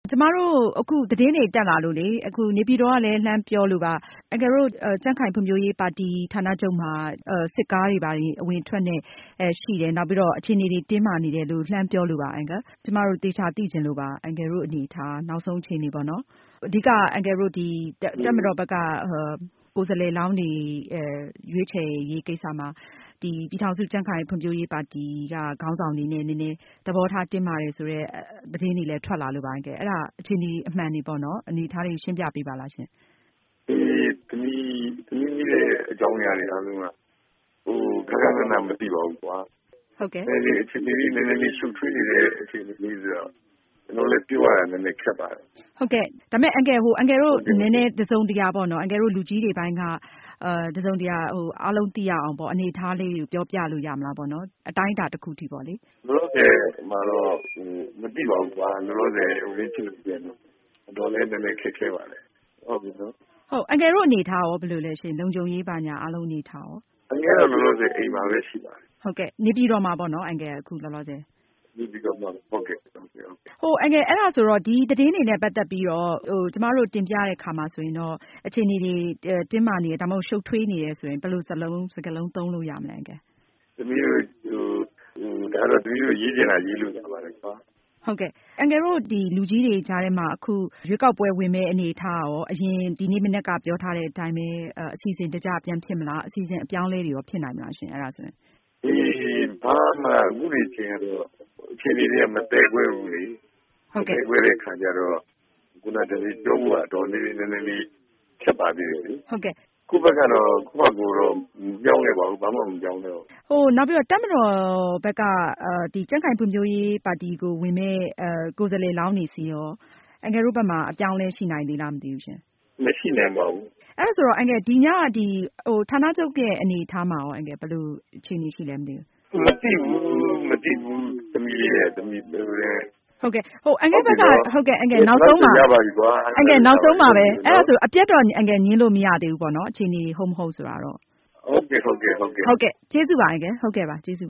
ကျမတို့အခုသတင်းတွေတက်လာလို့လေအခုနေပြည်တော်ကလည်းလှမ်းပြောလို့ပါအန်ကယ်တို့ကြံ့ခိုင်ဖွံ့ဖြိုးရေးပါတီဌာနချုပ်မှာစစ်ကားတွေပါအဝင်ထွက်နဲ့ရှိတယ်နောက်ပြီးတော့အခြေအနေတွေတင်းမာနေတယ်လို့လှမ်းပြောလို့ပါအန်ကယ်ကျမတို့သေချာသိချင်လို့ပါအန်ကယ်တို့အနေထားနောက်ဆုံးအခြေအနေပေါ့နော်အဓိကအန်ကယ်တို့ဒီတက်မတော်ဘက်ကကိုယ်စားလှယ်လောင်းတွေရွေးချယ်ရေးကိစ္စမှာဒီပြည်ထောင်စုကြံ့ခိုင်ဖွံ့ဖြိုးရေးပါတီကခေါင်းဆောင်တွေနဲ့နည်းနည်းသဘောထားတင်းမာတယ်ဆိုတော့သတင်းတွေလည်းထွက်လာလို့ပါအကဲအဲ့ဒါအခြေအနေအမှန်တွေပေါ့နော်အနေထားတွေရှင်းပြပေးပါလားရှင်သမီးရဲ့အကြောင်းအရာတွေအားလုံးကခက်ခက်နက်မသိပါဘူးကွာဟုတ်ကဲ့ဒီအခြေအနေလေးနည်းနည်းလေးရှုပ်ထွေးနေတဲ့အခြေအနေလေးဆိုတော့ကျွန်တော်လည်းပြောရတာနည်းနည်းခက်ပါတယ်ဟုတ်ကဲ့ဒါပေမဲ့အန်ကယ်တို့နည်းနည်းတစုံတရာပေါ့နော်အန်ကယ်တို့လူကြီးတွေပိုင်းကတစုံတရာအားလုံးသိရအောင်ပေါ့အနေထားလေးကိုပြောပြလို့ရမလားပေါ့နော်အတိုင်းအတာတစ်ခုထိပေါ့လေလောလောဆယ်မှာတော့မသိပါဘူးကွာလောလောဆယ်ရင်းချစ်လို့ပြန်တော့လည်းနည်းနည်းခက်ခဲပါလေဟုတ်ပြီနော်ဟုတ်အန်ကယ်တို့အနေထားရောဘယ်လိုလဲရှင်လုံခြုံရေးပါညာအားလုံးအနေထားရောအန်ကယ်တော့လောလောဆယ်အိမ်မှာပဲရှိပါတယ်ဟုတ်ကဲ့နေပြည်တော်မှာပေါ့နော်အန်ကယ်အခုလောလောဆယ်နေပြည်တော်မှာဟုတ်ကဲ့အန်ကယ်အဲ့ဒါဆိုတော့ဒီသတင်းတွေနဲ့ပတ်သက်ပြီးတော့ကျမတို့တင်ပြတဲ့ခါမှာဆိုရင်တော့အခြေအနေတွေတင်းမာနေတယ်ဒါမှမဟုတ်ရှုပ်ထွေးနေတယ်ဆိုရင်ဘယ်လိုစကားလုံးသုံးလို့ရမလဲအန်ကယ်သမီးတို့ဒါတော့သမီးတို့ရေးချင်တာရေးလို့ရပါတယ်ကွာဟုတ်ကဲ့အန်ကယ်တို့ဒီလူကြီးတွေကြားထဲမှာအခုရွေးကောက်ပွဲဝင်မဲ့အနေထားရောအရင်ဒီနေ့မနေ့ကပြောထားတဲ့အတိုင်းပဲအစီအစဉ်တကြပြန်ဖြစ်မလားအစီအစဉ်အပြောင်းလဲတွေရောဖြစ်နိုင်မလားရှင်အဲ့ဒါဆိုရင်ဘာမှအခုနေချင်းတော့အခြေအနေတွေကမတည့်ခွဲဘူးလေဟုတ်ကဲ့ခွဲတဲ့ခါကျတော့ခုနတည်းပြောဖို့တော့နည်းနည်းလေးချက်ပါသေးတယ်လေဟုတ်ကဲ့ခုဘက်ကတော့ခုဘက်ကိုတော့ပြောင်းလဲပါဘူးဘာမှမပြောင်းလဲဘူးနောက်ပြီးတော့တက်မတော်ဘက်ကဒီကြံ့ခိုင်ဖွံ့ဖြိုးရေးပါတီကိုဝင်မဲ့ကိုယ်စားလှယ်လောင်းနေစီရောအန်ကယ်တို့ဘက်မှာအပြောင်းလဲရှိနိုင်သေးလားမသိဘူးရှင်မရှိနိုင်ပါဘူးအဲ့ဒါဆိုတော့အန်ကယ်ဒီညဒီဌာနချုပ်ရဲ့အနေအထားမှာရောအန်ကယ်ဘယ်လိုအခြေအနေရှိလဲမသိဘူးမသိဘူးသမီးရဲ့သမီးပြောတယ်ဟုတ်ကဲ့အန်ကယ်ဘက်ကဟုတ်ကဲ့အန်ကယ်နောက်ဆုံးမှာအန်ကယ်နောက်ဆုံးမှာပဲအဲ့ဒါဆိုအပြတ်တော့အန်ကယ်ညင်းလို့မရသေးဘူးပေါ့နော်အခြေအနေဟုတ်မဟုတ်ဆိုတာတော့ဟုတ်ကဲ့ကျေးဇူးပါအန်ကယ်ဟုတ်ကဲ့ပါကျေးဇူး